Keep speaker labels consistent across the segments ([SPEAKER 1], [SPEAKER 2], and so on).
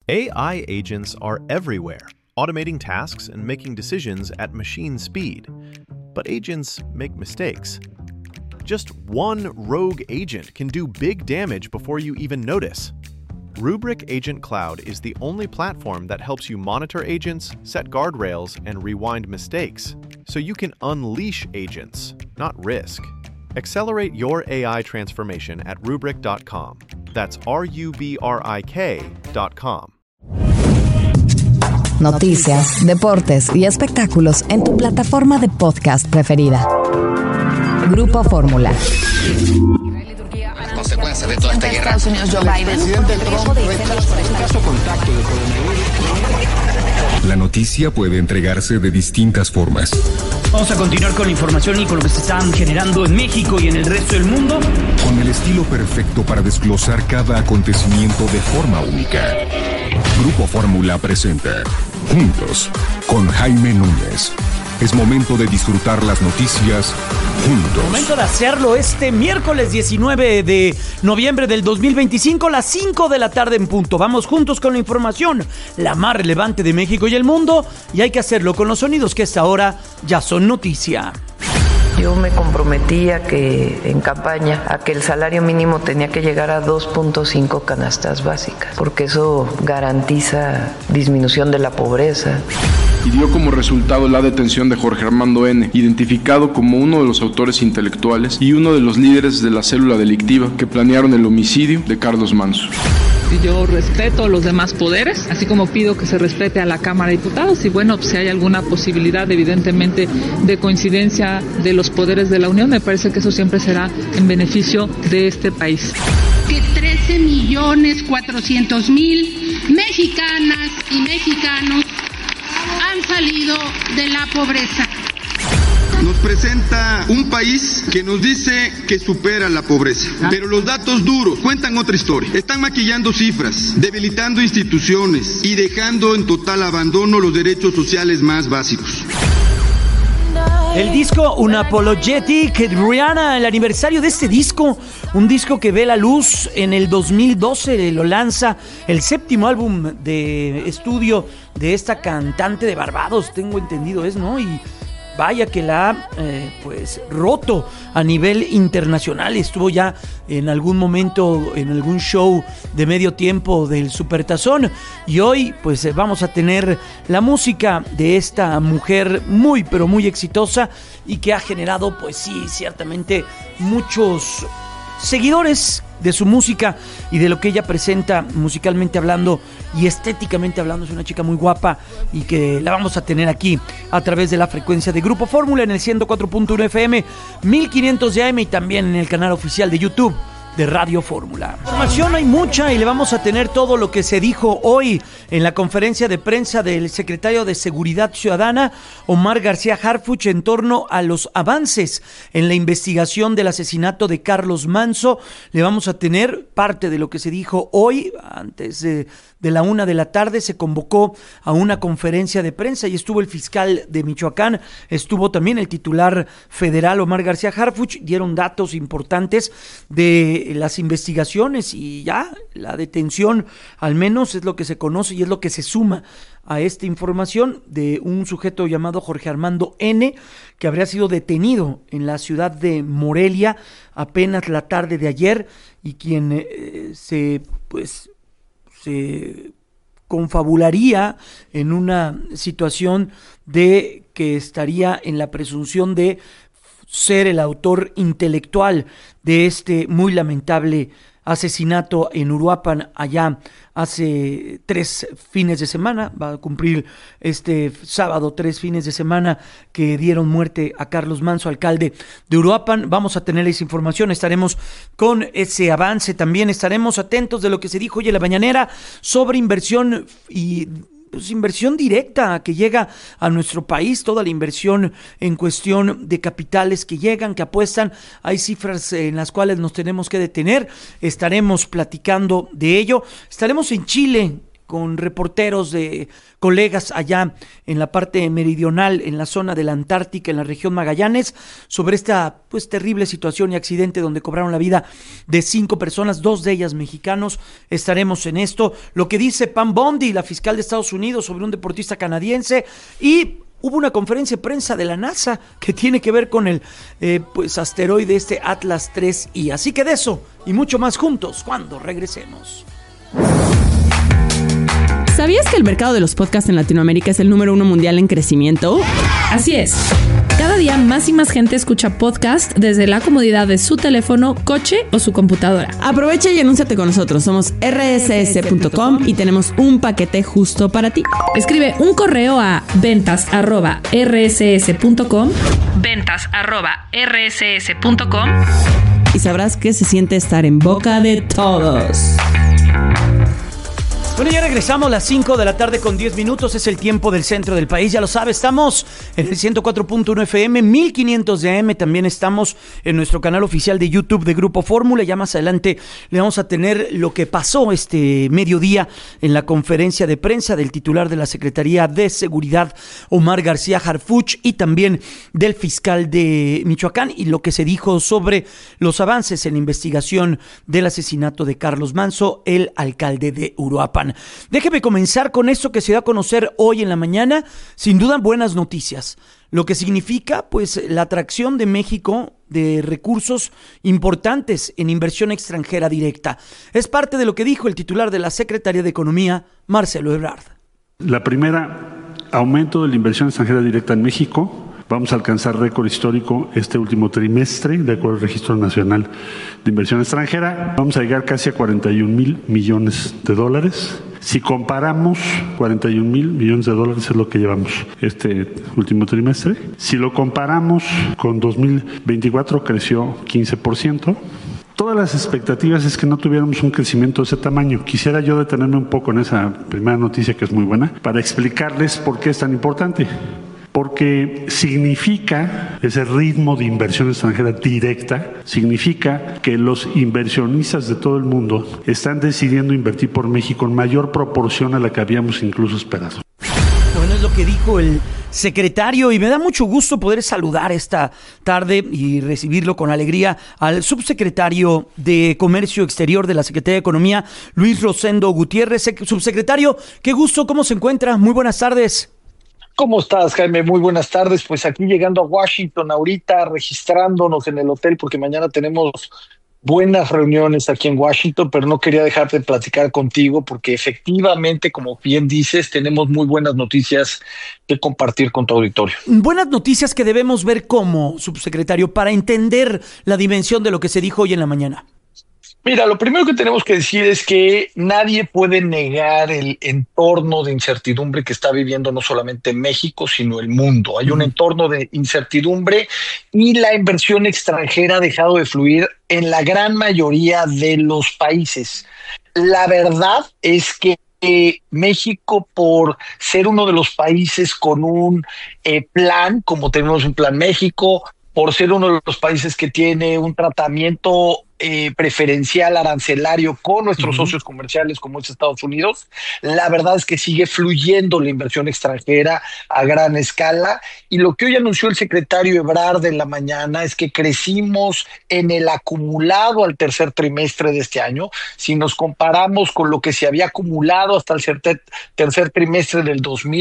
[SPEAKER 1] AI agents are everywhere, automating tasks and making decisions at machine speed. But agents make mistakes. Just one rogue agent can do big damage before you even notice. Rubrik Agent Cloud is the only platform that helps you monitor agents, set guardrails, and rewind mistakes, so you can unleash agents, not risk. Accelerate your AI transformation at Rubrik.com. That's RUBRIK.com.
[SPEAKER 2] Noticias, deportes y espectáculos en tu plataforma de podcast preferida. Grupo Fórmula.
[SPEAKER 3] Consecuencias de toda esta guerra.
[SPEAKER 4] Estados Unidos, Joe Biden.
[SPEAKER 5] La noticia puede entregarse de distintas formas.
[SPEAKER 6] Vamos a continuar con la información y con lo que se están generando en México y en el resto del mundo.
[SPEAKER 5] Con el estilo perfecto para desglosar cada acontecimiento de forma única. Grupo Fórmula presenta Juntos con Jaime Núñez. Es momento de disfrutar las noticias juntos.
[SPEAKER 6] Momento de hacerlo este miércoles 19 de noviembre del 2025, las 5 de la tarde en punto. Vamos juntos con la información, la más relevante de México y el mundo, y hay que hacerlo con los sonidos que a esta hora ya son noticia.
[SPEAKER 7] Yo me comprometí en campaña a que el salario mínimo tenía que llegar a 2.5 canastas básicas, porque eso garantiza disminución de la pobreza.
[SPEAKER 8] Y dio como resultado la detención de Jorge Armando N., identificado como uno de los autores intelectuales y uno de los líderes de la célula delictiva que planearon el homicidio de Carlos Manso.
[SPEAKER 9] Yo respeto los demás poderes, así como pido que se respete a la Cámara de Diputados y bueno, si hay alguna posibilidad evidentemente de coincidencia de los poderes de la Unión, me parece que eso siempre será en beneficio de este país.
[SPEAKER 10] Que 13.400.000 mexicanas y mexicanos han salido de la pobreza.
[SPEAKER 11] Nos presenta un país que nos dice que supera la pobreza, pero los datos duros cuentan otra historia. Están maquillando cifras, debilitando instituciones y dejando en total abandono los derechos sociales más básicos.
[SPEAKER 6] El disco Unapologetic, Rihanna, el aniversario de este disco, un disco que ve la luz en el 2012, lo lanza el 7º álbum de estudio de esta cantante de Barbados, tengo entendido ¿no? Y vaya que la ha roto a nivel internacional. Estuvo ya en algún momento en algún show de medio tiempo del Supertazón y hoy vamos a tener la música de esta mujer muy pero muy exitosa y que ha generado ciertamente muchos seguidores de su música y de lo que ella presenta musicalmente hablando y estéticamente hablando. Es una chica muy guapa y que la vamos a tener aquí a través de la frecuencia de Grupo Fórmula en el 104.1 FM, 1500 de AM y también en el canal oficial de YouTube de Radio Fórmula. Información hay mucha y le vamos a tener todo lo que se dijo hoy en la conferencia de prensa del secretario de Seguridad Ciudadana, Omar García Harfuch, en torno a los avances en la investigación del asesinato de Carlos Manso. Le vamos a tener parte de lo que se dijo hoy. Antes de la 1 de la tarde se convocó a una conferencia de prensa y estuvo el fiscal de Michoacán, estuvo también el titular federal Omar García Harfuch, dieron datos importantes de las investigaciones y ya la detención, al menos es lo que se conoce y es lo que se suma a esta información de un sujeto llamado Jorge Armando N., que habría sido detenido en la ciudad de Morelia apenas la tarde de ayer y quien se confabularía en una situación de que estaría en la presunción de ser el autor intelectual de este muy lamentable asesinato en Uruapan allá hace 3 fines de semana. Va a cumplir este sábado 3 fines de semana que dieron muerte a Carlos Manso, alcalde de Uruapan. Vamos a tener esa información, estaremos con ese avance, también estaremos atentos de lo que se dijo hoy en la mañanera sobre inversión y inversión directa que llega a nuestro país, toda la inversión en cuestión de capitales que llegan, que apuestan. Hay cifras en las cuales nos tenemos que detener, estaremos platicando de ello. Estaremos en Chile con reporteros de colegas allá en la parte meridional, en la zona de la Antártica, en la región Magallanes, sobre esta pues terrible situación y accidente donde cobraron la vida de 5 personas, 2 de ellas mexicanos. Estaremos en esto. Lo que dice Pam Bondi, la fiscal de Estados Unidos, sobre un deportista canadiense, y hubo una conferencia de prensa de la NASA que tiene que ver con el pues asteroide Atlas 3I. Así que de eso y mucho más juntos cuando regresemos.
[SPEAKER 3] ¿Sabías que el mercado de los podcasts en Latinoamérica es el número 1 mundial en crecimiento?
[SPEAKER 4] Así es. Cada día más y más gente escucha podcast desde la comodidad de su teléfono, coche o su computadora.
[SPEAKER 3] Aprovecha y anúnciate con nosotros. Somos rss.com y tenemos un paquete justo para ti.
[SPEAKER 4] Escribe un correo a ventas@rss.com
[SPEAKER 3] y sabrás que se siente estar en boca de todos.
[SPEAKER 6] Bueno, ya regresamos a las 5 de la tarde con 10 minutos, es el tiempo del centro del país, ya lo sabe, estamos en el 104.1 FM, 1500 de AM, también estamos en nuestro canal oficial de YouTube de Grupo Fórmula. Ya más adelante le vamos a tener lo que pasó este mediodía en la conferencia de prensa del titular de la Secretaría de Seguridad, Omar García Harfuch, y también del fiscal de Michoacán, y lo que se dijo sobre los avances en la investigación del asesinato de Carlos Manzo, el alcalde de Uruapan. Déjeme comenzar con esto que se da a conocer hoy en la mañana. Sin duda, buenas noticias. Lo que significa, pues, la atracción de México de recursos importantes en inversión extranjera directa. Es parte de lo que dijo el titular de la Secretaría de Economía, Marcelo Ebrard.
[SPEAKER 12] La primera, aumento de la inversión extranjera directa en México. Vamos a alcanzar récord histórico este último trimestre, de acuerdo al Registro Nacional de Inversión Extranjera. Vamos a llegar casi a 41,000 millones de dólares. Si comparamos, 41,000 millones de dólares es lo que llevamos este último trimestre. Si lo comparamos con 2024, creció 15%. Todas las expectativas es que no tuviéramos un crecimiento de ese tamaño. Quisiera yo detenerme un poco en esa primera noticia, que es muy buena, para explicarles por qué es tan importante. Porque significa, ese ritmo de inversión extranjera directa, significa que los inversionistas de todo el mundo están decidiendo invertir por México en mayor proporción a la que habíamos incluso esperado.
[SPEAKER 6] Bueno, es lo que dijo el secretario, y me da mucho gusto poder saludar esta tarde y recibirlo con alegría al subsecretario de Comercio Exterior de la Secretaría de Economía, Luis Rosendo Gutiérrez. Subsecretario, qué gusto, ¿cómo se encuentra? Muy buenas tardes.
[SPEAKER 13] ¿Cómo estás, Jaime? Muy buenas tardes. Pues aquí llegando a Washington ahorita, registrándonos en el hotel, porque mañana tenemos buenas reuniones aquí en Washington, pero no quería dejar de platicar contigo porque efectivamente, como bien dices, tenemos muy buenas noticias que compartir con tu auditorio.
[SPEAKER 6] Buenas noticias que debemos ver como, subsecretario, para entender la dimensión de lo que se dijo hoy en la mañana.
[SPEAKER 13] Mira, lo primero que tenemos que decir es que nadie puede negar el entorno de incertidumbre que está viviendo no solamente México, sino el mundo. Hay un entorno de incertidumbre y la inversión extranjera ha dejado de fluir en la gran mayoría de los países. La verdad es que México, por ser uno de los países con un plan, como tenemos un Plan México, por ser uno de los países que tiene un tratamiento preferencial arancelario con nuestros socios comerciales como es Estados Unidos, la verdad es que sigue fluyendo la inversión extranjera a gran escala, y lo que hoy anunció el secretario Ebrard en la mañana es que crecimos en el acumulado al tercer trimestre de este año. Si nos comparamos con lo que se había acumulado hasta el tercer trimestre del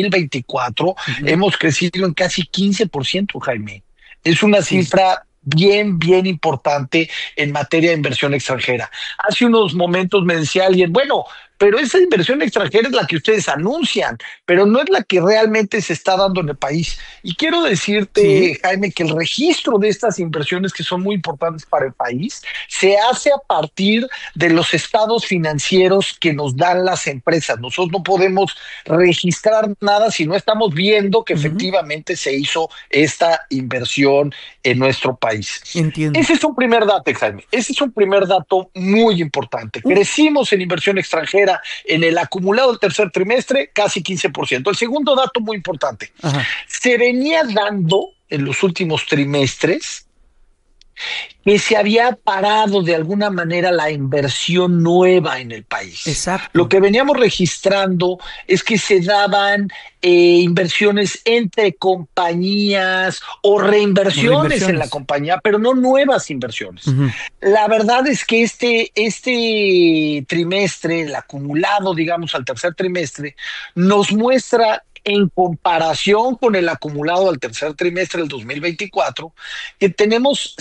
[SPEAKER 13] 2024, hemos crecido en casi 15%, Jaime. Es una cifra bien importante en materia de inversión extranjera. Hace unos momentos me decía alguien, bueno, pero esa inversión extranjera es la que ustedes anuncian, pero no es la que realmente se está dando en el país. Y quiero decirte, Jaime, que el registro de estas inversiones, que son muy importantes para el país, se hace a partir de los estados financieros que nos dan las empresas. Nosotros no podemos registrar nada si no estamos viendo que efectivamente se hizo esta inversión en nuestro país.
[SPEAKER 6] Entiendo.
[SPEAKER 13] Ese es un primer dato, Jaime. Ese es un primer dato muy importante. Crecimos en inversión extranjera en el acumulado del tercer trimestre casi 15%. El segundo dato muy importante. Se venía dando en los últimos trimestres que se había parado de alguna manera la inversión nueva en el país.
[SPEAKER 6] Exacto.
[SPEAKER 13] Lo que veníamos registrando es que se daban inversiones entre compañías o reinversiones en la compañía, pero no nuevas inversiones.
[SPEAKER 6] Uh-huh.
[SPEAKER 13] La verdad es que este trimestre, el acumulado, digamos, al tercer trimestre, nos muestra, en comparación con el acumulado al tercer trimestre del 2024, que tenemos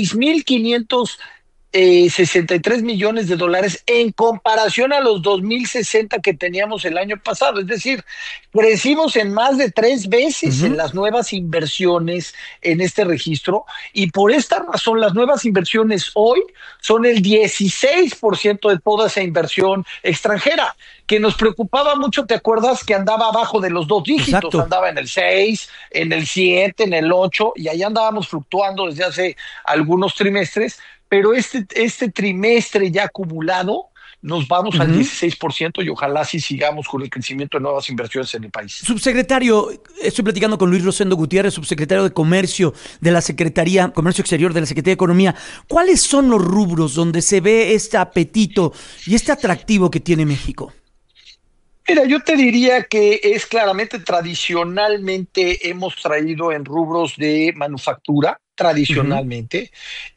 [SPEAKER 13] 6,563 millones de dólares en comparación a los 2,060 que teníamos el año pasado. Es decir, crecimos en más de 3 veces en las nuevas inversiones en este registro, y por esta razón las nuevas inversiones hoy son el 16% de toda esa inversión extranjera, que nos preocupaba mucho. ¿Te acuerdas que andaba abajo de los 2 dígitos?
[SPEAKER 6] Exacto.
[SPEAKER 13] Andaba en el 6, en el 7, en el 8, y ahí andábamos fluctuando desde hace algunos trimestres, pero este trimestre ya acumulado nos vamos al 16%, y ojalá sí sigamos con el crecimiento de nuevas inversiones en el país.
[SPEAKER 6] Subsecretario, estoy platicando con Luis Rosendo Gutiérrez, subsecretario de Comercio de la Secretaría, Comercio Exterior de la Secretaría de Economía. ¿Cuáles son los rubros donde se ve este apetito y este atractivo que tiene México?
[SPEAKER 13] Mira, yo te diría que es claramente, tradicionalmente hemos traído en rubros de manufactura, tradicionalmente.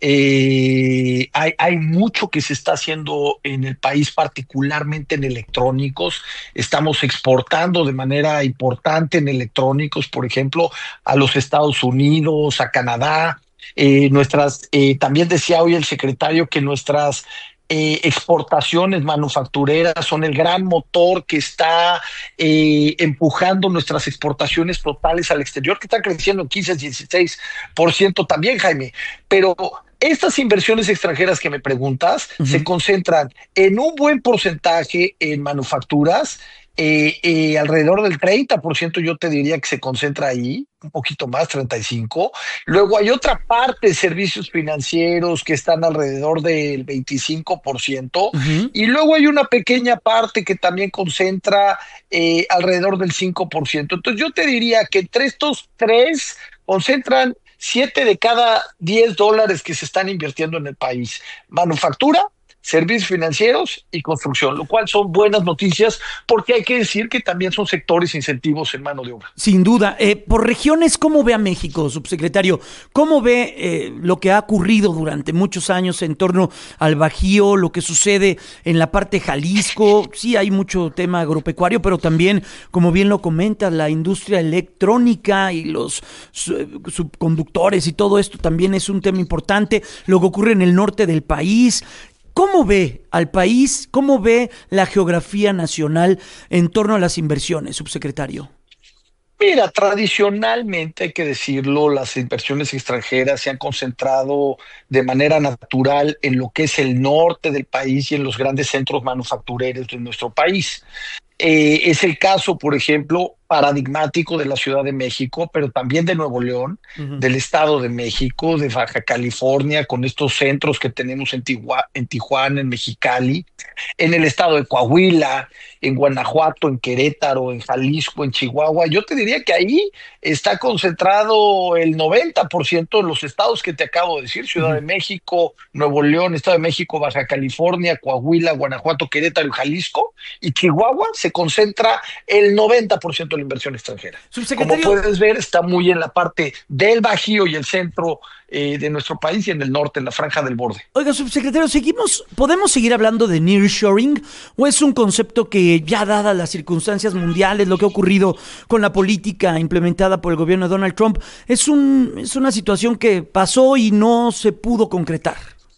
[SPEAKER 13] Hay mucho que se está haciendo en el país, particularmente en electrónicos. Estamos exportando de manera importante en electrónicos, por ejemplo, a los Estados Unidos, a Canadá. También decía hoy el secretario que nuestras exportaciones manufactureras son el gran motor que está empujando nuestras exportaciones totales al exterior, que están creciendo en 15-16% también, Jaime. Pero estas inversiones extranjeras que me preguntas se concentran en un buen porcentaje en manufacturas. Alrededor del 30% yo te diría que se concentra ahí, un poquito más, 35%. Luego hay otra parte de servicios financieros que están alrededor del 25%. Y luego hay una pequeña parte que también concentra alrededor del 5%. Entonces yo te diría que entre estos tres concentran 7 de cada 10 dólares que se están invirtiendo en el país: manufactura, servicios financieros y construcción, lo cual son buenas noticias, porque hay que decir que también son sectores incentivos en mano de obra.
[SPEAKER 6] Sin duda. Por regiones, ¿cómo ve a México, subsecretario? ¿Cómo ve lo que ha ocurrido durante muchos años en torno al Bajío, lo que sucede en la parte de Jalisco? Sí, hay mucho tema agropecuario, pero también, como bien lo comenta, la industria electrónica y los subconductores y todo esto también es un tema importante. Lo que ocurre en el norte del país. ¿Cómo ve al país? ¿Cómo ve la geografía nacional en torno a las inversiones, subsecretario?
[SPEAKER 13] Mira, tradicionalmente, hay que decirlo, las inversiones extranjeras se han concentrado de manera natural en lo que es el norte del país y en los grandes centros manufactureros de nuestro país. Es el caso, por ejemplo, paradigmático de la Ciudad de México, pero también de Nuevo León, del Estado de México, de Baja California, con estos centros que tenemos en Tijuana, en Mexicali, en el estado de Coahuila, en Guanajuato, en Querétaro, en Jalisco, en Chihuahua. Yo te diría que ahí está concentrado el 90% de los estados que te acabo de decir: Ciudad de México, Nuevo León, Estado de México, Baja California, Coahuila, Guanajuato, Querétaro y Jalisco. Y Chihuahua se concentra el 90% de la inversión extranjera. Como puedes ver, está muy en la parte del Bajío y el centro de nuestro país, y en el norte, en la franja del borde.
[SPEAKER 6] Oiga, subsecretario, ¿podemos seguir hablando de nearshoring, o es un concepto que, ya dadas las circunstancias mundiales, lo que ha ocurrido con la política implementada por el gobierno de Donald Trump, es una situación que pasó y no se pudo concretar?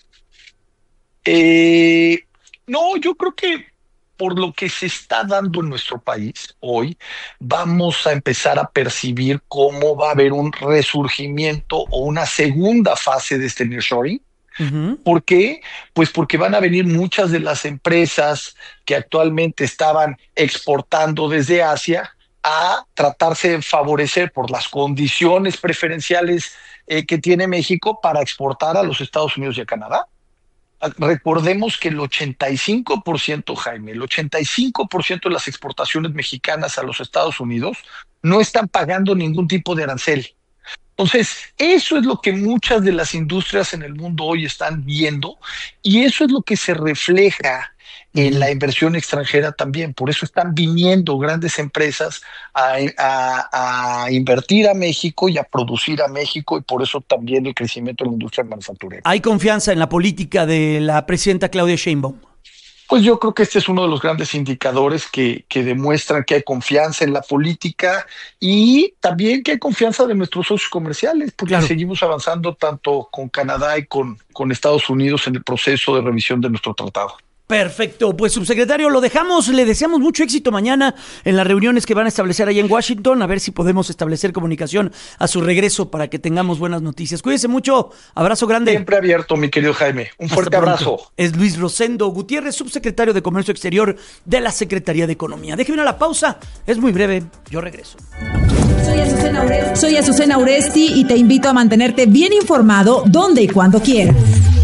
[SPEAKER 13] No, yo creo que por lo que se está dando en nuestro país hoy, vamos a empezar a percibir cómo va a haber un resurgimiento o una segunda fase de este nearshoring. ¿Por qué? Pues porque van a venir muchas de las empresas que actualmente estaban exportando desde Asia a tratarse de favorecer por las condiciones preferenciales que tiene México para exportar a los Estados Unidos y a Canadá. Recordemos que el 85%, Jaime, el 85% de las exportaciones mexicanas a los Estados Unidos no están pagando ningún tipo de arancel. Entonces, eso es lo que muchas de las industrias en el mundo hoy están viendo y eso es lo que se refleja en la inversión extranjera también. Por eso están viniendo grandes empresas a invertir a México y a producir a México, y por eso también el crecimiento de la industria manufacturera.
[SPEAKER 6] ¿Hay confianza en la política de la presidenta Claudia Sheinbaum?
[SPEAKER 13] Pues yo creo que este es uno de los grandes indicadores que demuestran que hay confianza en la política y también que hay confianza de nuestros socios comerciales, porque seguimos avanzando tanto con Canadá y con Estados Unidos en el proceso de revisión de nuestro tratado.
[SPEAKER 6] Perfecto, pues subsecretario, lo dejamos, le deseamos mucho éxito mañana en las reuniones que van a establecer allá en Washington, a ver si podemos establecer comunicación a su regreso para que tengamos buenas noticias. Cuídese mucho, abrazo grande.
[SPEAKER 13] Siempre abierto, mi querido Jaime, un fuerte abrazo.
[SPEAKER 6] Es Luis Rosendo Gutiérrez, subsecretario de Comercio Exterior de la Secretaría de Economía. Déjeme a la pausa, es muy breve, yo regreso.
[SPEAKER 2] Soy Azucena Uresti y te invito a mantenerte bien informado donde y cuando quieras.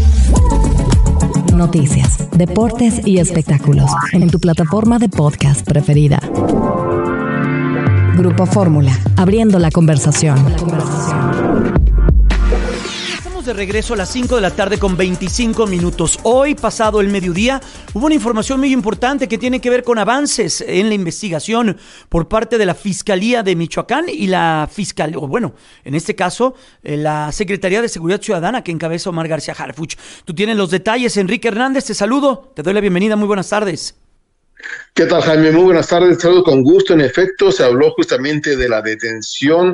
[SPEAKER 2] Noticias, deportes y espectáculos en tu plataforma de podcast preferida. Grupo Fórmula, abriendo la conversación.
[SPEAKER 6] Estamos de regreso a las 5 de la tarde con 25 minutos. Hoy, pasado el mediodía, hubo una información muy importante que tiene que ver con avances en la investigación por parte de la Fiscalía de Michoacán y la Fiscalía, en este caso, la Secretaría de Seguridad Ciudadana que encabeza Omar García Harfuch. Tú tienes los detalles, Enrique Hernández, te saludo, te doy la bienvenida, muy buenas tardes.
[SPEAKER 14] ¿Qué tal, Jaime? Muy buenas tardes, saludo con gusto. En efecto, se habló justamente de la detención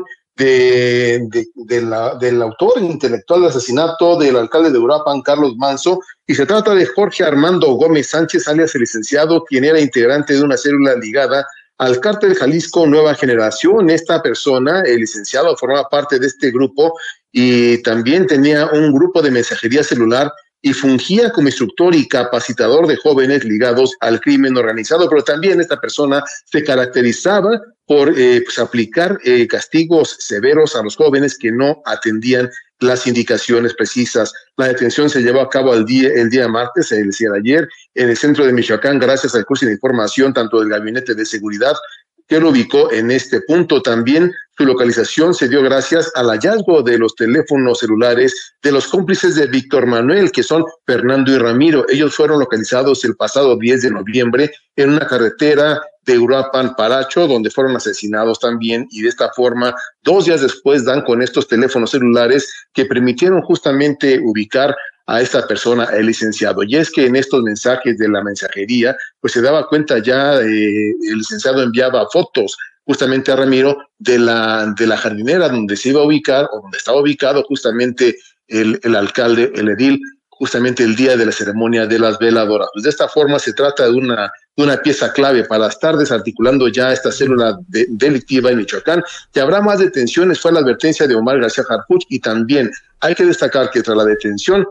[SPEAKER 14] del autor intelectual del asesinato del alcalde de Uruapan, Carlos Manzo, y se trata de Jorge Armando Gómez Sánchez, alias el licenciado, quien era integrante de una célula ligada al cártel Jalisco Nueva Generación. Esta persona, el licenciado, formaba parte de este grupo y también tenía un grupo de mensajería celular y fungía como instructor y capacitador de jóvenes ligados al crimen organizado, pero también esta persona se caracterizaba por aplicar castigos severos a los jóvenes que no atendían las indicaciones precisas. La detención se llevó a cabo el día martes, es decir, ayer, en el centro de Michoacán, gracias al curso de información tanto del Gabinete de Seguridad que lo ubicó en este punto. También su localización se dio gracias al hallazgo de los teléfonos celulares de los cómplices de Víctor Manuel, que son Fernando y Ramiro. Ellos fueron localizados el pasado 10 de noviembre en una carretera de Uruapan, Paracho, donde fueron asesinados también, y de esta forma, 2 días después dan con estos teléfonos celulares que permitieron justamente ubicar a esta persona, el licenciado. Y es que en estos mensajes de la mensajería, pues se daba cuenta ya, el licenciado enviaba fotos justamente a Ramiro de la jardinera donde se iba a ubicar, o donde estaba ubicado justamente el alcalde, el edil, justamente el día de la ceremonia de las veladoras. Pues de esta forma se trata de una pieza clave para estar desarticulando ya esta célula delictiva en Michoacán. Que habrá más detenciones, fue la advertencia de Omar García Harfuch, y también hay que destacar que tras la detención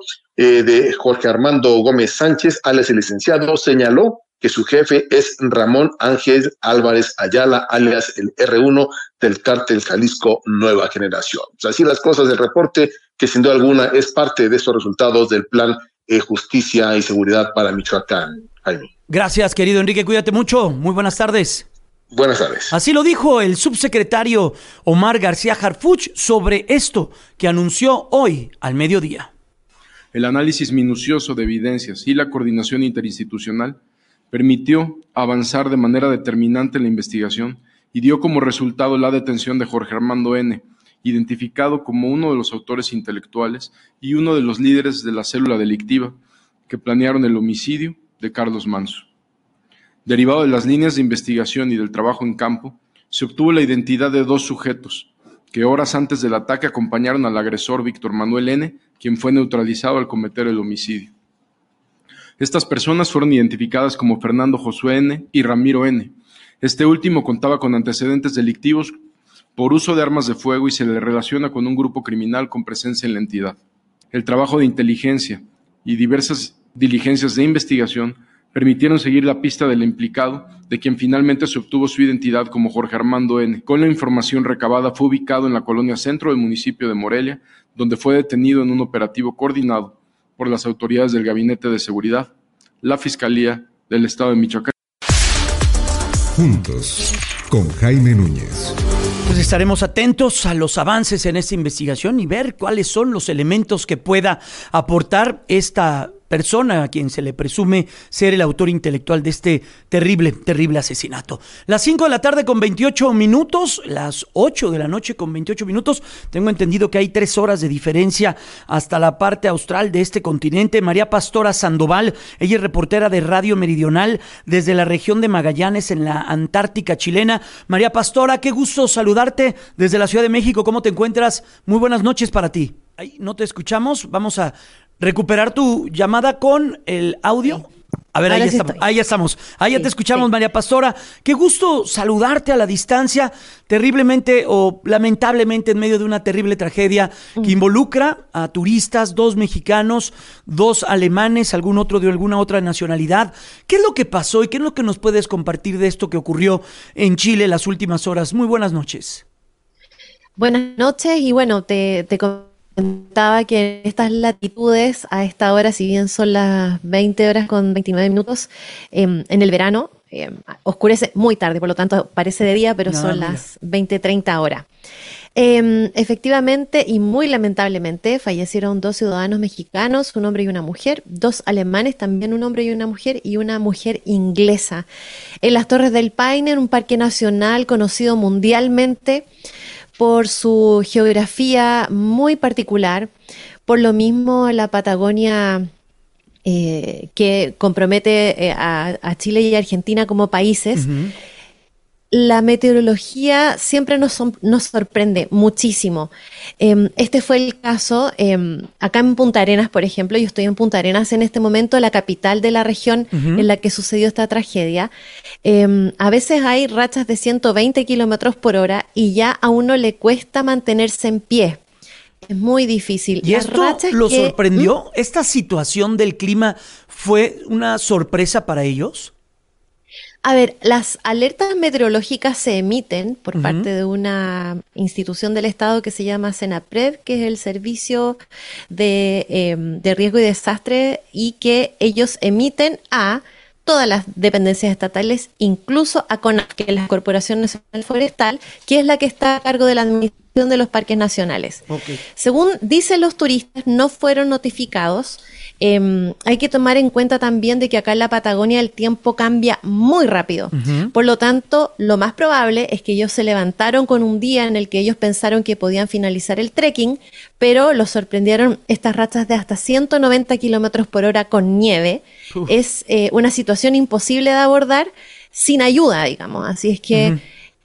[SPEAKER 14] de Jorge Armando Gómez Sánchez, alias el licenciado, señaló que su jefe es Ramón Ángel Álvarez Ayala, alias el R1 del cártel Jalisco Nueva Generación. Pues así las cosas del reporte, que sin duda alguna es parte de estos resultados del plan Justicia y Seguridad para Michoacán. Jaime.
[SPEAKER 6] Gracias, querido Enrique, cuídate mucho, muy buenas tardes.
[SPEAKER 14] Buenas tardes.
[SPEAKER 6] Así lo dijo el subsecretario Omar García Harfuch sobre esto que anunció hoy al mediodía.
[SPEAKER 8] El análisis minucioso de evidencias y la coordinación interinstitucional permitió avanzar de manera determinante en la investigación y dio como resultado la detención de Jorge Armando N., identificado como uno de los autores intelectuales y uno de los líderes de la célula delictiva que planearon el homicidio de Carlos Manzo. Derivado de las líneas de investigación y del trabajo en campo, se obtuvo la identidad de 2 sujetos que horas antes del ataque acompañaron al agresor Víctor Manuel N., quien fue neutralizado al cometer el homicidio. Estas personas fueron identificadas como Fernando Josué N. y Ramiro N. Este último contaba con antecedentes delictivos por uso de armas de fuego y se le relaciona con un grupo criminal con presencia en la entidad. El trabajo de inteligencia y diversas diligencias de investigación permitieron seguir la pista del implicado, de quien finalmente se obtuvo su identidad como Jorge Armando N. Con la información recabada fue ubicado en la colonia centro del municipio de Morelia, donde fue detenido en un operativo coordinado por las autoridades del Gabinete de Seguridad, la Fiscalía del Estado de Michoacán.
[SPEAKER 5] Juntos, con Jaime Núñez.
[SPEAKER 6] Pues estaremos atentos a los avances en esta investigación y ver cuáles son los elementos que pueda aportar esta persona a quien se le presume ser el autor intelectual de este terrible asesinato. Las 5 de la tarde con 28 minutos, las 8 de la noche con 28 minutos. Tengo entendido que hay 3 horas de diferencia hasta la parte austral de este continente. María Pastora Sandoval, ella es reportera de Radio Meridional desde la región de Magallanes en la Antártica chilena. María Pastora, qué gusto saludarte desde la Ciudad de México. ¿Cómo te encuentras? Muy buenas noches para ti. Ay, no te escuchamos. Vamos a recuperar tu llamada con el audio. A ver, ahí estamos. Ahí ya te escuchamos, María Pastora. Qué gusto saludarte a la distancia, terriblemente o lamentablemente en medio de una terrible tragedia que involucra a turistas, 2 mexicanos, 2 alemanes, algún otro de alguna otra nacionalidad. ¿Qué es lo que pasó y qué es lo que nos puedes compartir de esto que ocurrió en Chile las últimas horas? Muy buenas noches.
[SPEAKER 15] Buenas noches y bueno, te comentaba que en estas latitudes, a esta hora, si bien son las 20 horas con 29 minutos, en el verano oscurece muy tarde, por lo tanto parece de día, pero son las 20:30 horas. Efectivamente y muy lamentablemente fallecieron 2 ciudadanos mexicanos, un hombre y una mujer, 2 alemanes, también un hombre y una mujer inglesa, en las Torres del Paine, en un parque nacional conocido mundialmente por su geografía muy particular. Por lo mismo, la Patagonia que compromete a Chile y Argentina como países, la meteorología siempre nos sorprende muchísimo. Este fue el caso acá en Punta Arenas, por ejemplo. Yo estoy en Punta Arenas en este momento, la capital de la región en la que sucedió esta tragedia. A veces hay rachas de 120 kilómetros por hora y ya a uno le cuesta mantenerse en pie. Es muy difícil.
[SPEAKER 6] ¿Y esto lo sorprendió? ¿Esta situación del clima fue una sorpresa para ellos?
[SPEAKER 15] A ver, las alertas meteorológicas se emiten por parte de una institución del Estado que se llama Senapred, que es el Servicio de Riesgo y Desastre, y que ellos emiten a todas las dependencias estatales, incluso a CONAF, que es la Corporación Nacional Forestal, que es la que está a cargo de la administración de los parques nacionales. Según dicen los turistas, no fueron notificados. Hay que tomar en cuenta también de que acá en la Patagonia el tiempo cambia muy rápido. Por lo tanto, lo más probable es que ellos se levantaron con un día en el que ellos pensaron que podían finalizar el trekking, pero los sorprendieron estas rachas de hasta 190 kilómetros por hora con nieve. Es una situación imposible de abordar sin ayuda, digamos. Así es que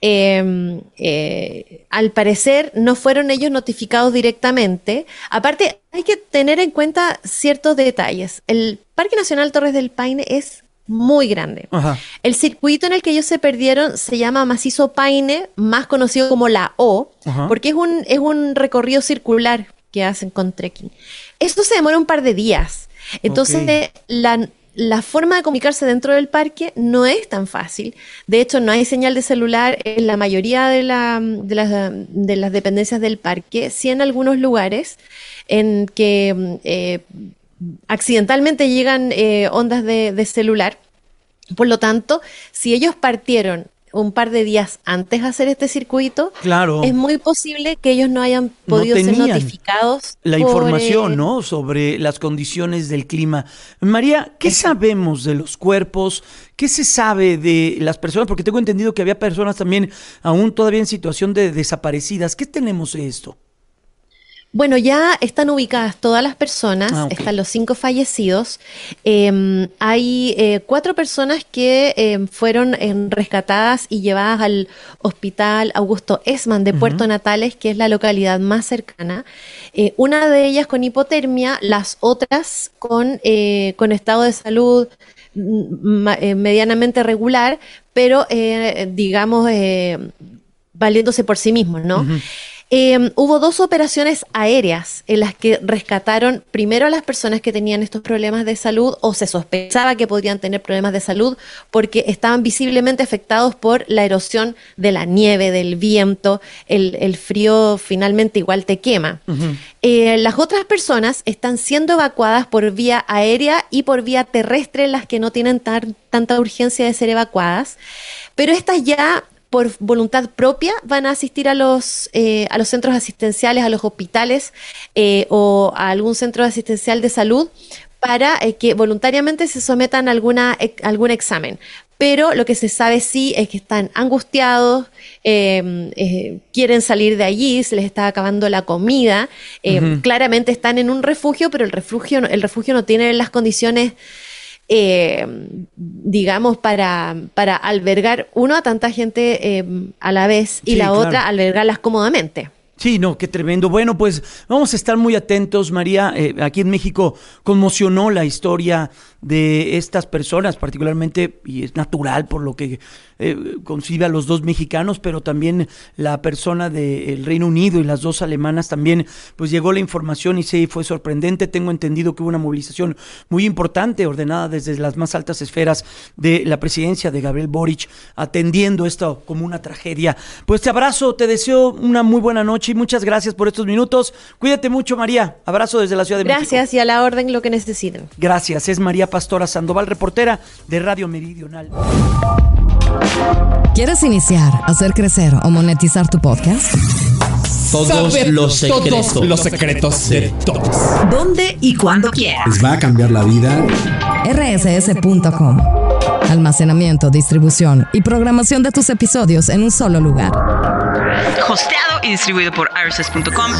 [SPEAKER 15] al parecer no fueron ellos notificados directamente. Aparte, hay que tener en cuenta ciertos detalles. El Parque Nacional Torres del Paine es muy grande. El circuito en el que ellos se perdieron se llama Macizo Paine, más conocido como la O, porque es un recorrido circular que hacen con trekking. Esto se demora un par de días. Entonces, la forma de comunicarse dentro del parque no es tan fácil. De hecho, no hay señal de celular en la mayoría de las dependencias del parque. Sí, en algunos lugares en que accidentalmente llegan ondas de celular. Por lo tanto, si ellos partieron un par de días antes de hacer este circuito, es muy posible que ellos no hayan podido ser notificados.
[SPEAKER 6] La información, ¿no?, sobre las condiciones del clima. María, ¿qué sabemos de los cuerpos? ¿Qué se sabe de las personas? Porque tengo entendido que había personas también aún todavía en situación de desaparecidas. ¿Qué tenemos de esto?
[SPEAKER 15] Bueno, ya están ubicadas todas las personas, están los 5 fallecidos. Hay 4 personas que fueron rescatadas y llevadas al Hospital Augusto Esman de Puerto Natales, que es la localidad más cercana. Una de ellas con hipotermia, las otras con estado de salud medianamente regular, pero digamos valiéndose por sí mismos, ¿no? Hubo 2 operaciones aéreas en las que rescataron primero a las personas que tenían estos problemas de salud o se sospechaba que podrían tener problemas de salud porque estaban visiblemente afectados por la erosión de la nieve, del viento, el frío finalmente igual te quema. Las otras personas están siendo evacuadas por vía aérea y por vía terrestre, las que no tienen tanta urgencia de ser evacuadas, pero estas ya por voluntad propia van a asistir a los centros asistenciales, a los hospitales o a algún centro asistencial de salud para que voluntariamente se sometan a algún examen. Pero lo que se sabe sí es que están angustiados, quieren salir de allí, se les está acabando la comida, claramente están en un refugio, pero el refugio no tiene las condiciones, digamos, para albergar a tanta gente a la vez y la otra albergarlas cómodamente.
[SPEAKER 6] Sí, no, qué tremendo. Bueno, pues vamos a estar muy atentos, María. Aquí en México conmocionó la historia de estas personas, particularmente, y es natural por lo que concibe a los dos mexicanos, pero también la persona del Reino Unido y las dos alemanas también, pues llegó la información y sí, fue sorprendente. Tengo entendido que hubo una movilización muy importante, ordenada desde las más altas esferas de la presidencia de Gabriel Boric, atendiendo esto como una tragedia. Pues te abrazo, te deseo una muy buena noche y muchas gracias por estos minutos. Cuídate mucho, María. Abrazo desde la Ciudad de México.
[SPEAKER 15] Gracias y a la orden lo que necesiten.
[SPEAKER 6] Gracias. Es María Pastora Sandoval, reportera de Radio Meridional.
[SPEAKER 2] ¿Quieres iniciar, hacer crecer o monetizar tu podcast?
[SPEAKER 16] Todos los secretos de todos.
[SPEAKER 2] ¿Dónde y cuándo quieras?
[SPEAKER 16] Les va a cambiar la vida.
[SPEAKER 2] rss.com. Almacenamiento, distribución y programación de tus episodios en un solo lugar.
[SPEAKER 3] Hosteado y distribuido por rss.com.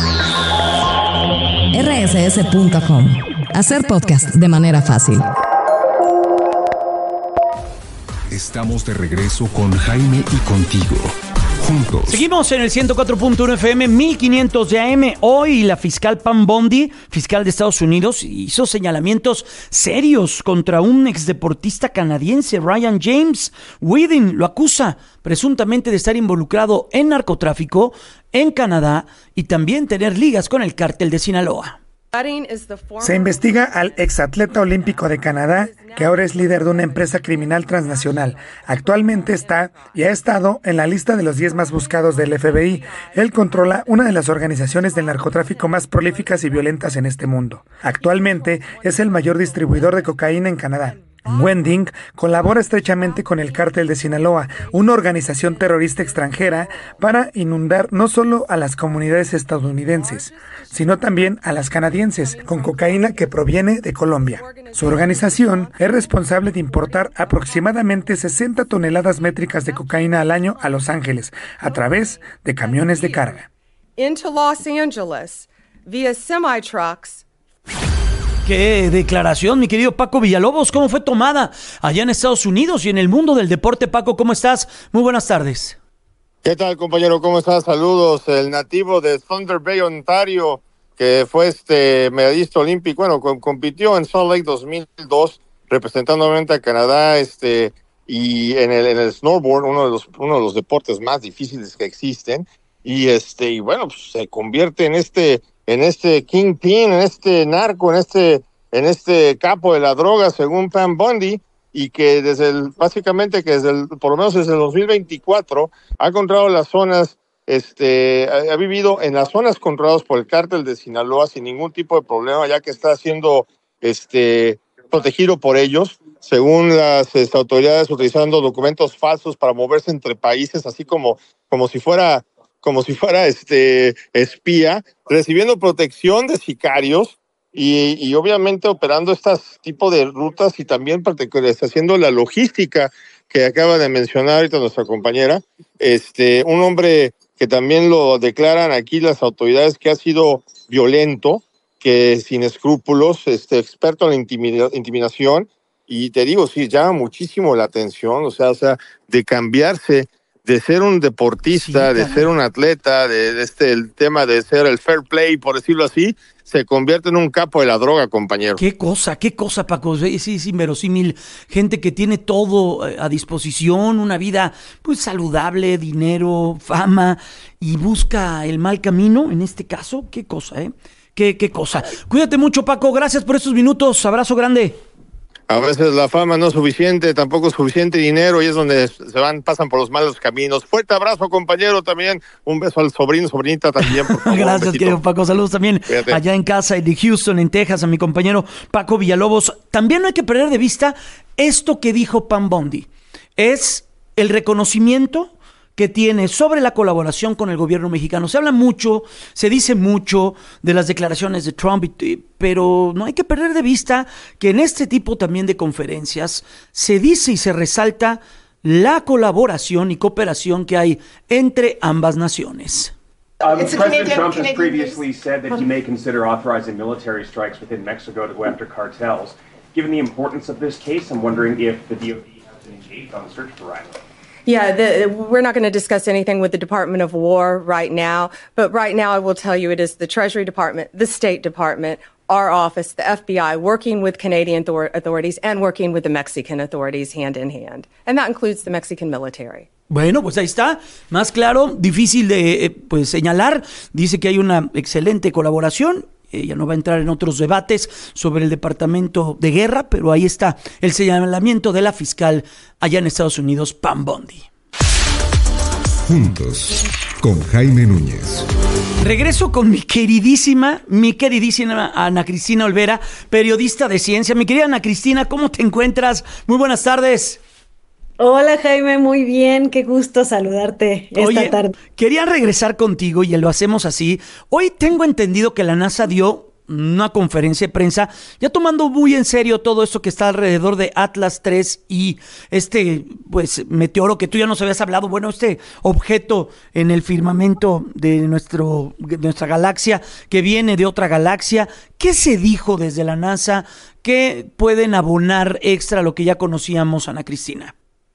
[SPEAKER 2] rss.com. Hacer podcast de manera fácil.
[SPEAKER 5] Estamos de regreso con Jaime y contigo. Juntos.
[SPEAKER 6] Seguimos en el 104.1 FM, 1500 de AM. Hoy la fiscal Pam Bondi, fiscal de Estados Unidos, hizo señalamientos serios contra un exdeportista canadiense, Ryan James Within. Lo acusa presuntamente de estar involucrado en narcotráfico en Canadá y también tener ligas con el cártel de Sinaloa.
[SPEAKER 17] Se investiga al exatleta olímpico de Canadá, que ahora es líder de una empresa criminal transnacional. Actualmente está y ha estado en la lista de los 10 más buscados del FBI. Él controla una de las organizaciones del narcotráfico más prolíficas y violentas en este mundo. Actualmente es el mayor distribuidor de cocaína en Canadá. Wending colabora estrechamente con el cártel de Sinaloa, una organización terrorista extranjera, para inundar no solo a las comunidades estadounidenses, sino también a las canadienses, con cocaína que proviene de Colombia. Su organización es responsable de importar aproximadamente 60 toneladas métricas de cocaína al año a Los Ángeles, a través de camiones de carga.
[SPEAKER 18] Into Los Angeles via semi-trucks.
[SPEAKER 6] Qué declaración, mi querido Paco Villalobos. ¿Cómo fue tomada allá en Estados Unidos y en el mundo del deporte? Paco, ¿cómo estás? Muy buenas tardes.
[SPEAKER 19] ¿Qué tal, compañero? ¿Cómo estás? Saludos. El nativo de Thunder Bay, Ontario, que fue medallista olímpico, bueno, compitió en Salt Lake 2002, representando obviamente a Canadá, y en el snowboard, uno de los deportes más difíciles que existen, y bueno, pues se convierte en este kingpin, en este narco, en este capo de la droga, según Pam Bondi, y que básicamente por lo menos desde el 2024 ha encontrado las zonas, ha vivido en las zonas controladas por el cártel de Sinaloa sin ningún tipo de problema, ya que está siendo protegido por ellos, según las autoridades, utilizando documentos falsos para moverse entre países, así como si fuera espía, recibiendo protección de sicarios y obviamente operando estas tipo de rutas, y también haciendo la logística que acaba de mencionar ahorita nuestra compañera, un hombre que también lo declaran aquí las autoridades que ha sido violento, que sin escrúpulos, experto en la intimidación, y te digo, sí, llama muchísimo la atención, o sea, de cambiarse de ser un deportista, de ser un atleta, el tema de ser el fair play, por decirlo así, se convierte en un capo de la droga, compañero.
[SPEAKER 6] Qué cosa, Paco. Sí, es inverosímil. Gente que tiene todo a disposición, una vida pues saludable, dinero, fama, y busca el mal camino, en este caso. Qué cosa, ¿eh? Qué cosa. Cuídate mucho, Paco. Gracias por estos minutos. Abrazo grande.
[SPEAKER 19] A veces la fama no es suficiente, tampoco es suficiente dinero, y es donde pasan por los malos caminos. Fuerte abrazo, compañero, también. Un beso al sobrinita también, por favor.
[SPEAKER 6] Gracias, querido Paco. Saludos también. Cuídate. Allá en casa, de Houston, en Texas, a mi compañero Paco Villalobos. También no hay que perder de vista esto que dijo Pam Bondi. Es el reconocimiento que tiene sobre la colaboración con el gobierno mexicano. Se habla mucho, se dice mucho de las declaraciones de Trump, pero no hay que perder de vista que en este tipo también de conferencias se dice y se resalta la colaboración y cooperación que hay entre ambas naciones.
[SPEAKER 20] President Trump has previously said that he may consider authorizing military strikes within Mexico to go after cartels. Given the importance of this case, I'm wondering if the DOD has been engaged on the search for Riley.
[SPEAKER 18] Yeah, we're not going to discuss anything with the Department of War right now, but right now I will tell you it is the Treasury Department, the State Department, our office, the FBI, working with Canadian authorities and working with the Mexican authorities hand in hand. And that includes the Mexican military.
[SPEAKER 6] Bueno, pues ahí está, más claro, difícil de señalar. Dice que hay una excelente colaboración. Ella no va a entrar en otros debates sobre el Departamento de Guerra, pero ahí está el señalamiento de la fiscal allá en Estados Unidos, Pam Bondi.
[SPEAKER 5] Juntos, con Jaime Núñez.
[SPEAKER 6] Regreso con mi queridísima Ana Cristina Olvera, periodista de ciencia. Mi querida Ana Cristina, ¿cómo te encuentras? Muy buenas tardes.
[SPEAKER 21] Hola Jaime, muy bien, qué gusto saludarte esta tarde.
[SPEAKER 6] Quería regresar contigo y lo hacemos así. Hoy tengo entendido que la NASA dio una conferencia de prensa, ya tomando muy en serio todo esto que está alrededor de Atlas 3 y meteoro que tú ya nos habías hablado, este objeto en el firmamento de nuestra galaxia que viene de otra galaxia. ¿Qué se dijo desde la NASA? ¿Qué pueden abonar extra a lo que ya conocíamos, Ana Cristina?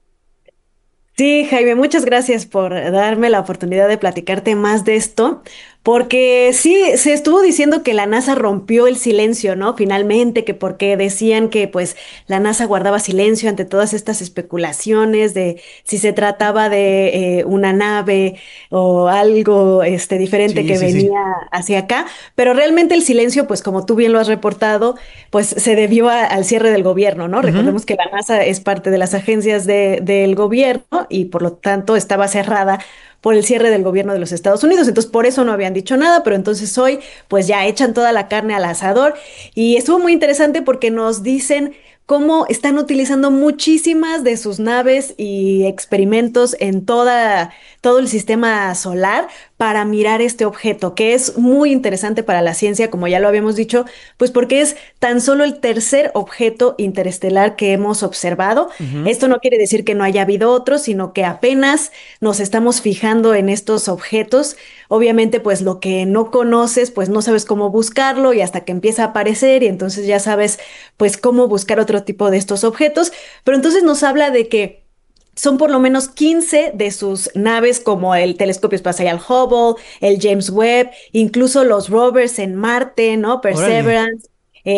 [SPEAKER 21] Sí, Jaime, muchas gracias por darme la oportunidad de platicarte más de esto, porque sí, se estuvo diciendo que la NASA rompió el silencio, ¿no? Finalmente, que porque decían que pues la NASA guardaba silencio ante todas estas especulaciones de si se trataba de una nave o algo diferente que venía hacia acá, pero realmente el silencio, pues como tú bien lo has reportado, pues se debió al cierre del gobierno, ¿no? Recordemos que la NASA es parte de las agencias del gobierno y por lo tanto estaba cerrada por el cierre del gobierno de los Estados Unidos, entonces por eso no habían dicho nada, pero entonces hoy pues ya echan toda la carne al asador y estuvo muy interesante porque nos dicen cómo están utilizando muchísimas de sus naves y experimentos en todo el sistema solar para mirar este objeto, que es muy interesante para la ciencia, como ya lo habíamos dicho, pues porque es tan solo el tercer objeto interestelar que hemos observado. Esto no quiere decir que no haya habido otros, sino que apenas nos estamos fijando en estos objetos. Obviamente, pues lo que no conoces, pues no sabes cómo buscarlo y hasta que empieza a aparecer y entonces ya sabes, pues cómo buscar otro tipo de estos objetos. Pero entonces nos habla de que son por lo menos 15 de sus naves como el telescopio espacial Hubble, el James Webb, incluso los rovers en Marte, ¿no? Perseverance,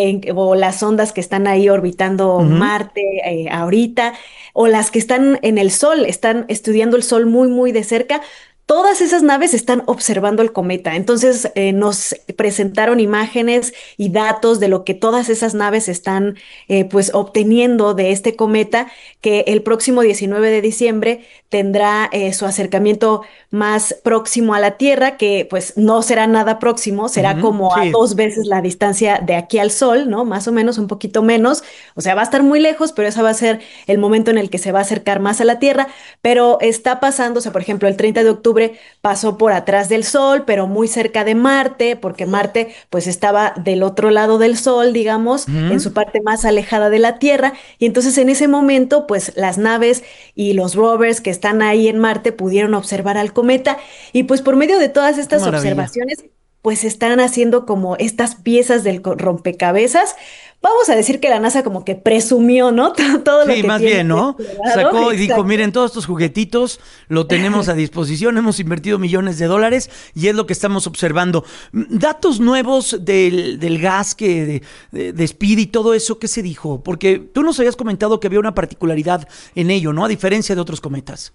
[SPEAKER 21] o las sondas que están ahí orbitando Marte ahorita, o las que están en el Sol, están estudiando el Sol muy, muy de cerca. Todas esas naves están observando el cometa, entonces nos presentaron imágenes y datos de lo que todas esas naves están pues obteniendo de este cometa que el próximo 19 de diciembre tendrá su acercamiento más próximo a la Tierra, que pues no será nada próximo, será como a 2 veces la distancia de aquí al Sol, ¿no? Más o menos, un poquito menos, o sea, va a estar muy lejos, pero ese va a ser el momento en el que se va a acercar más a la Tierra, pero está pasando, o sea, por ejemplo, el 30 de octubre pasó por atrás del Sol, pero muy cerca de Marte, porque Marte pues estaba del otro lado del Sol, digamos, en su parte más alejada de la Tierra, y entonces en ese momento pues las naves y los rovers que están ahí en Marte pudieron observar al cometa, y pues por medio de todas estas observaciones pues están haciendo como estas piezas del rompecabezas. Vamos a decir que la NASA como que presumió, ¿no? Todo lo que
[SPEAKER 6] más
[SPEAKER 21] tiene
[SPEAKER 6] bien, ¿no? Sacó y dijo, miren, todos estos juguetitos lo tenemos a disposición, hemos invertido millones de dólares y es lo que estamos observando. Datos nuevos del gas que de Speed y todo eso, ¿qué se dijo? Porque tú nos habías comentado que había una particularidad en ello, ¿no? A diferencia de otros cometas.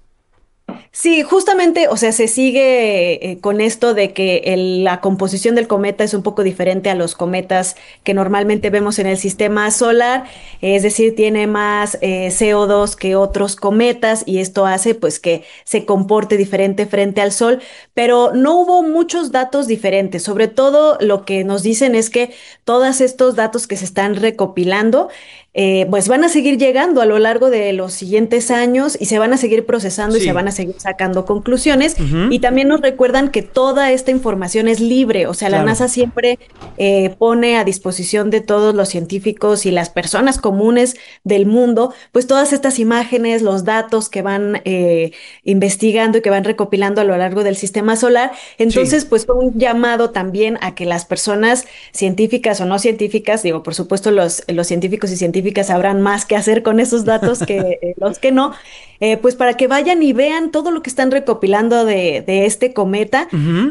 [SPEAKER 21] Sí, justamente, o sea, se sigue con esto de que la composición del cometa es un poco diferente a los cometas que normalmente vemos en el sistema solar, es decir, tiene más CO2 que otros cometas y esto hace pues que se comporte diferente frente al Sol, pero no hubo muchos datos diferentes, sobre todo lo que nos dicen es que todos estos datos que se están recopilando pues van a seguir llegando a lo largo de los siguientes años y se van a seguir procesando y se van a seguir sacando conclusiones. Y también nos recuerdan que toda esta información es libre, o sea, la NASA siempre pone a disposición de todos los científicos y las personas comunes del mundo, pues todas estas imágenes, los datos que van investigando y que van recopilando a lo largo del sistema solar. Entonces, pues fue un llamado también a que las personas científicas o no científicas, digo, por supuesto los científicos y científicas sabrán más qué hacer con esos datos que los que no, pues para que vayan y vean todo lo que están recopilando de este cometa.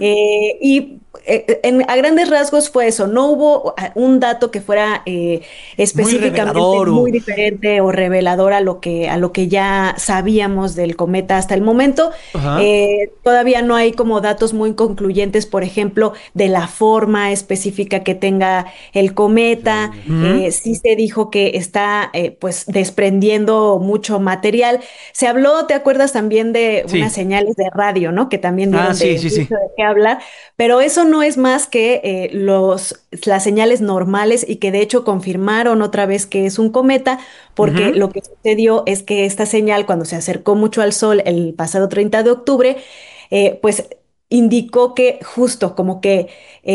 [SPEAKER 21] Y a grandes rasgos fue eso, no hubo un dato que fuera específicamente muy diferente o revelador a lo que ya sabíamos del cometa hasta el momento. Todavía no hay como datos muy concluyentes, por ejemplo, de la forma específica que tenga el cometa. Sí se dijo que está pues desprendiendo mucho material. Se habló, ¿te acuerdas también de unas señales de radio, ¿no? Que también dieron de qué hablar, pero eso no es más que las señales normales y que de hecho confirmaron otra vez que es un cometa, porque lo que sucedió es que esta señal, cuando se acercó mucho al Sol el pasado 30 de octubre, pues indicó que justo como que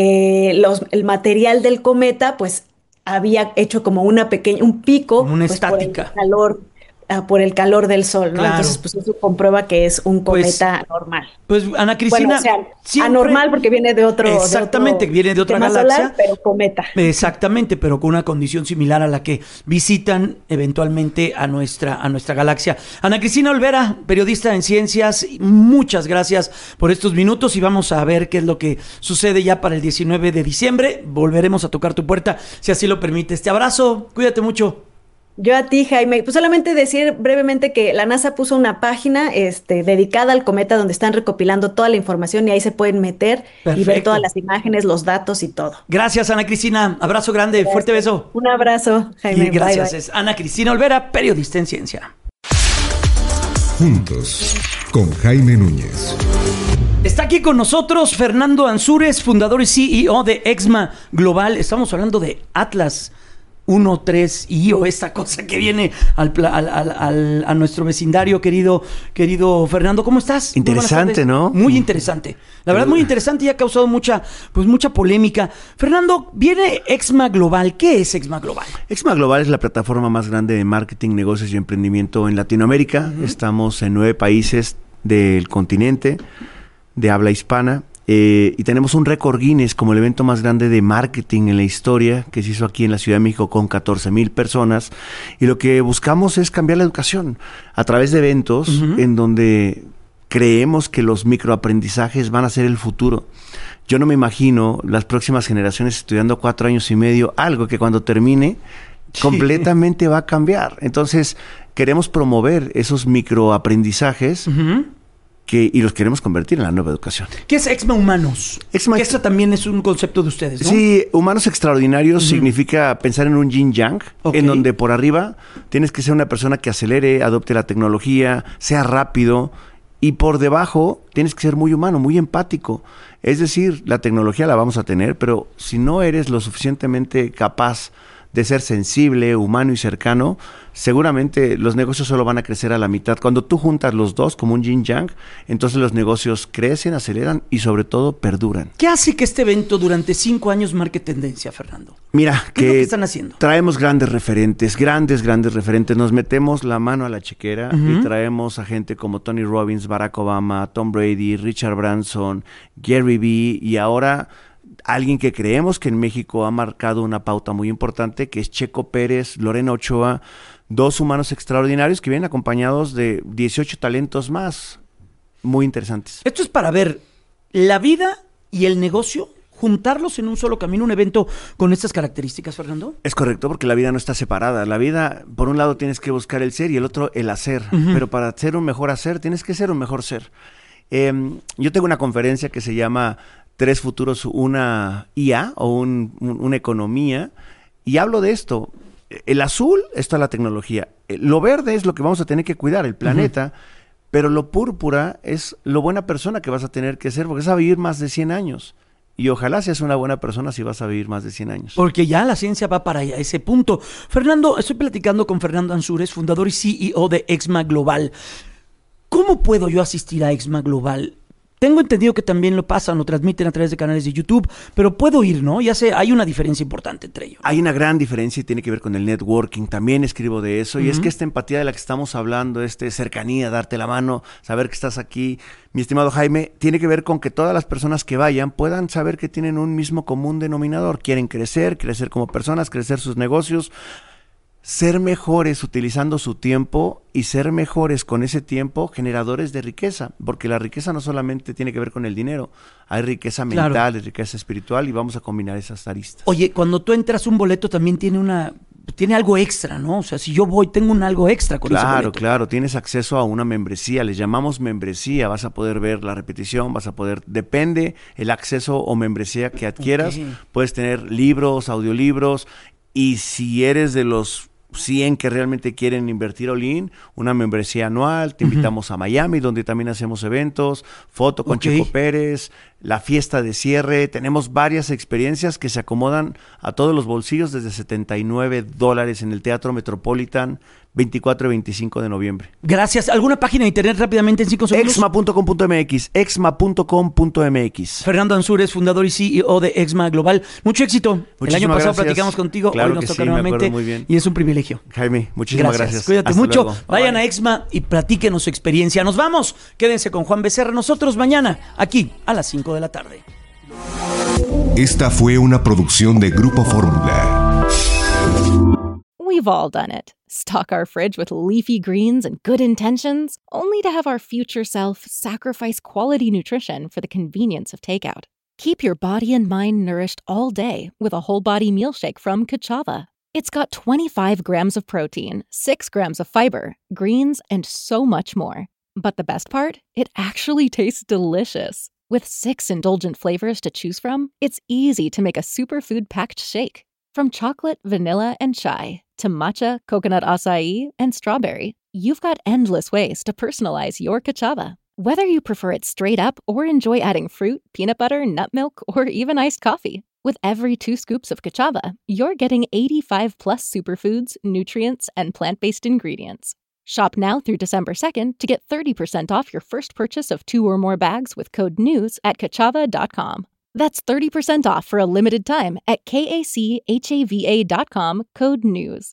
[SPEAKER 21] el material del cometa pues había hecho como un pico, como una estática por el calor del Sol, ¿no? Entonces, pues eso comprueba que es un cometa normal.
[SPEAKER 6] Pues, Ana Cristina,
[SPEAKER 21] bueno, o sea, anormal porque viene de otro.
[SPEAKER 6] Exactamente, viene de otra galaxia.
[SPEAKER 21] Solar, pero cometa.
[SPEAKER 6] Exactamente, pero con una condición similar a la que visitan eventualmente a nuestra galaxia. Ana Cristina Olvera, periodista en ciencias, muchas gracias por estos minutos y vamos a ver qué es lo que sucede ya para el 19 de diciembre. Volveremos a tocar tu puerta, si así lo permites. Te abrazo, cuídate mucho.
[SPEAKER 21] Yo a ti, Jaime, pues solamente decir brevemente que la NASA puso una página dedicada al cometa donde están recopilando toda la información y ahí se pueden meter y ver todas las imágenes, los datos y todo.
[SPEAKER 6] Gracias, Ana Cristina. Abrazo grande, fuerte beso.
[SPEAKER 21] Un abrazo, Jaime.
[SPEAKER 6] Y gracias. Bye. Es Ana Cristina Olvera, periodista en ciencia.
[SPEAKER 5] Juntos, con Jaime Núñez.
[SPEAKER 6] Está aquí con nosotros Fernando Ansúrez, fundador y CEO de Exma Global. Estamos hablando de Atlas 1-3 o esta cosa que viene a nuestro vecindario, querido Fernando. ¿Cómo estás?
[SPEAKER 1] Interesante, ¿no?
[SPEAKER 6] Muy interesante. La verdad, muy interesante y ha causado mucha polémica. Fernando, viene Exma Global. ¿Qué es Exma Global?
[SPEAKER 1] Exma Global es la plataforma más grande de marketing, negocios y emprendimiento en Latinoamérica. Estamos en 9 países del continente de habla hispana. Y tenemos un récord Guinness como el evento más grande de marketing en la historia, que se hizo aquí en la Ciudad de México con 14,000 personas. Y lo que buscamos es cambiar la educación a través de eventos en donde creemos que los microaprendizajes van a ser el futuro. Yo no me imagino las próximas generaciones estudiando 4 años y medio, algo que cuando termine completamente va a cambiar. Entonces, queremos promover esos microaprendizajes y los queremos convertir en la nueva educación.
[SPEAKER 6] ¿Qué es Exma Humanos? Esto también es un concepto de ustedes, ¿no?
[SPEAKER 1] Sí, Humanos Extraordinarios significa pensar en un yin-yang, en donde por arriba tienes que ser una persona que acelere, adopte la tecnología, sea rápido, y por debajo tienes que ser muy humano, muy empático. Es decir, la tecnología la vamos a tener, pero si no eres lo suficientemente capaz de ser sensible, humano y cercano, seguramente los negocios solo van a crecer a la mitad. Cuando tú juntas los dos como un yin-yang, entonces los negocios crecen, aceleran y sobre todo perduran.
[SPEAKER 6] ¿Qué hace que este evento durante 5 años marque tendencia, Fernando?
[SPEAKER 1] Mira,
[SPEAKER 6] ¿Qué es lo que están haciendo?
[SPEAKER 1] Traemos grandes referentes, grandes referentes. Nos metemos la mano a la chequera y traemos a gente como Tony Robbins, Barack Obama, Tom Brady, Richard Branson, Gary Vee y ahora alguien que creemos que en México ha marcado una pauta muy importante, que es Checo Pérez, Lorena Ochoa, 2 humanos extraordinarios que vienen acompañados de 18 talentos más muy interesantes.
[SPEAKER 6] Esto es para ver la vida y el negocio, juntarlos en un solo camino, un evento con estas características, Fernando.
[SPEAKER 1] Es correcto, porque la vida no está separada. La vida, por un lado tienes que buscar el ser y el otro el hacer, pero para ser un mejor hacer tienes que ser un mejor ser. Yo tengo una conferencia que se llama 3 futuros, una IA o una economía, y hablo de esto. El azul está la tecnología, lo verde es lo que vamos a tener que cuidar, el planeta, pero lo púrpura es lo buena persona que vas a tener que ser, porque vas a vivir más de 100 años. y ojalá seas una buena persona si vas a vivir más de 100 años.
[SPEAKER 6] Porque ya la ciencia va para allá, ese punto. Fernando, estoy platicando con Fernando Ansúrez, fundador y CEO de Exma Global. ¿Cómo puedo yo asistir a Exma Global? Tengo entendido que también lo pasan, lo transmiten a través de canales de YouTube, pero puedo ir, ¿no? Ya sé, hay una diferencia importante entre ellos.
[SPEAKER 1] Hay una gran diferencia y tiene que ver con el networking, también escribo de eso, y es que esta empatía de la que estamos hablando, cercanía, darte la mano, saber que estás aquí, mi estimado Jaime, tiene que ver con que todas las personas que vayan puedan saber que tienen un mismo común denominador, quieren crecer como personas, crecer sus negocios, ser mejores utilizando su tiempo y ser mejores con ese tiempo generadores de riqueza, porque la riqueza no solamente tiene que ver con el dinero, hay riqueza mental, hay riqueza espiritual y vamos a combinar esas aristas.
[SPEAKER 6] Oye, cuando tú entras un boleto también tiene algo extra, ¿no? O sea, si yo voy, tengo algo extra con ese boleto.
[SPEAKER 1] Claro, tienes acceso a una membresía, les llamamos membresía, vas a poder ver la repetición, depende el acceso o membresía que adquieras, puedes tener libros, audiolibros, y si eres de los 100 que realmente quieren invertir all-in, una membresía anual, te invitamos a Miami, donde también hacemos eventos, foto con Checo Pérez, la fiesta de cierre, tenemos varias experiencias que se acomodan a todos los bolsillos desde $79 en el Teatro Metropolitan, 24 y 25 de noviembre.
[SPEAKER 6] Gracias. ¿Alguna página de internet rápidamente en 5 segundos?
[SPEAKER 1] Exma.com.mx.
[SPEAKER 6] Fernando Ansúrez, fundador y CEO de Exma Global. Mucho éxito.
[SPEAKER 1] Muchísimas
[SPEAKER 6] el año pasado
[SPEAKER 1] gracias.
[SPEAKER 6] platicamos contigo,
[SPEAKER 1] claro
[SPEAKER 6] hoy nos toca
[SPEAKER 1] sí,
[SPEAKER 6] nuevamente
[SPEAKER 1] muy bien.
[SPEAKER 6] y es un privilegio.
[SPEAKER 1] Jaime, muchísimas gracias.
[SPEAKER 6] Cuídate
[SPEAKER 1] Hasta
[SPEAKER 6] mucho.
[SPEAKER 1] luego.
[SPEAKER 6] Vayan a Exma y platíquenos su experiencia. Nos vamos. Quédense con Juan Becerra. Nosotros mañana, aquí, a las 5 de la tarde.
[SPEAKER 5] Esta fue una producción de Grupo Fórmula.
[SPEAKER 7] We've all done it. Stock our fridge with leafy greens and good intentions, only to have our future self sacrifice quality nutrition for the convenience of takeout. Keep your body and mind nourished all day with a whole body meal shake from Kachava. It's got 25 grams of protein, 6 grams of fiber, greens, and so much more. But the best part? It actually tastes delicious. With 6 indulgent flavors to choose from, it's easy to make a superfood-packed shake. From chocolate, vanilla, and chai, to matcha, coconut acai, and strawberry, you've got endless ways to personalize your Kachava. Whether you prefer it straight up or enjoy adding fruit, peanut butter, nut milk, or even iced coffee, with every 2 scoops of Kachava, you're getting 85+ superfoods, nutrients, and plant-based ingredients. Shop now through December 2nd to get 30% off your first purchase of 2 or more bags with code NEWS at Kachava.com. That's 30% off for a limited time at KACHAVA.com, code NEWS.